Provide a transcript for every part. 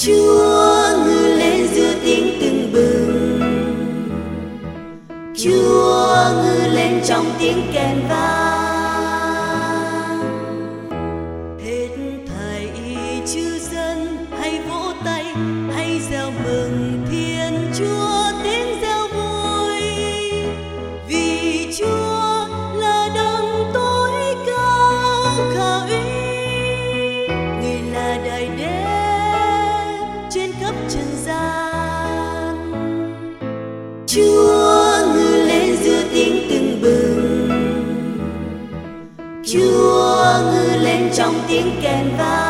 Chúa ngự lên giữa tiếng tưng bừng, Chúa ngự lên trong tiếng kèn vang. Hết thảy chư dân hãy vỗ tay, hãy reo mừng Thiên Chúa tiếng reo vui, vì Chúa là đấng tối cao khả uy, Người là Đại Đế trên khắp trần gian. Chúa ngự lên giữa tiếng tưng bừng, Chúa ngự lên trong tiếng kèn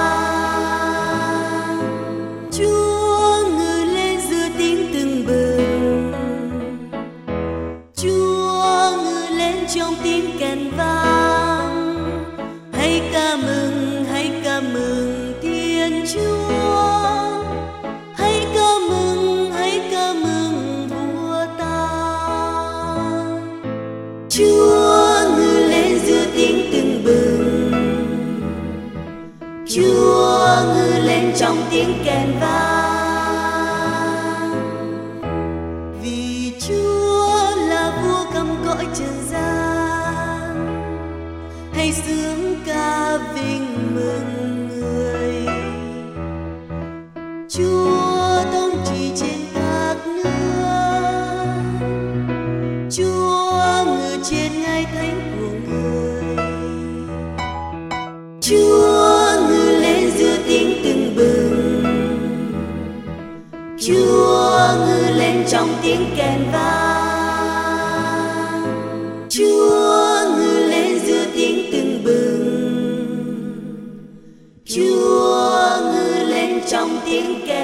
vang. Chúa ngự lên giữa tiếng tưng bừng, Chúa ngự lên trong tiếng kèn vang. Hãy ca mừng Thiên Chúa, hãy ca mừng Vua ta. Chúa ngự lên giữa tiếng tưng bừng, Chúa ngự lên trong tiếng kèn vang, vì Chúa là vua khắp cõi trần gian. Hãy sướng ca vinh mừng Người, Chúa thống trị trên các nước, Chúa ngự trên ngai thánh của Người. Chúa ngự lên giữa tiếng tưng bừng, Chúa ngự lên trong tiếng kèn vang. Chúa ngự lên giữa tiếng tưng bừng, Chúa ngự lên trong tiếng kèn